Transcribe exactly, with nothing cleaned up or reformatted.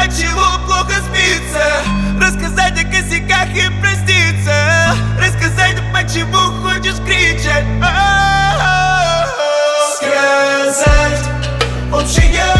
почему плохо спится, рассказать о косяках и проститься, рассказать, почему хочешь кричать. Сказать общее